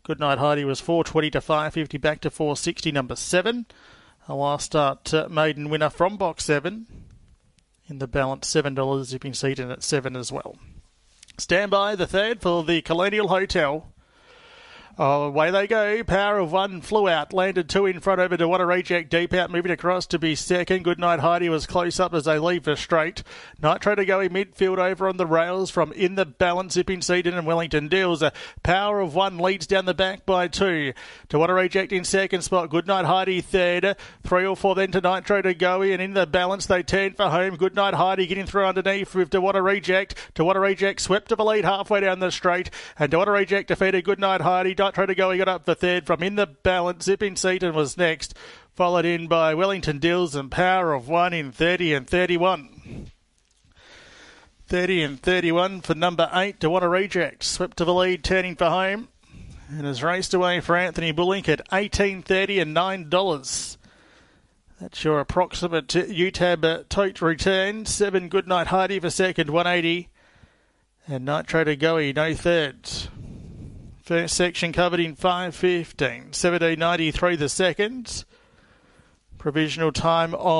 Goodnight Heidi was 420 to 550, back to 460, number 7. A last start maiden winner from box 7. In the balance, $7, Zipping Seat in at 7 as well. Stand by the third for the Colonial Hotel. Away they go. Power of One flew out, landed 2 in front over to What a Reject deep out, moving across to be second. Goodnight Heidi was close up as they leave the straight. Nitro to go in midfield over on the rails from In the Balance, Zipping Seed and Wellington Deals. Power of One leads down the back by 2. To What a Reject in second spot. Goodnight Heidi third. 3 or 4 then to Nitro to go in. In the Balance they turn for home. Goodnight Heidi getting through underneath with To What a Reject. To What a Reject swept to the lead halfway down the straight. And To What a Reject defeated Goodnight Heidi. Nitro to go, he got up for third from In the Balance. Zipping Seat and was next, followed in by Wellington Dills and Power of One in 30 and 31. 30 and 31 for number 8, To What a Reject. Swept to the lead, turning for home, and has raced away for Anthony Bullink at $18.30 and $9. That's your approximate UTAB tote return. 7 Goodnight Heidi for second, 180. And Nitro to go, no thirds. First section covered in 5:15. 17.93 the second. Provisional time of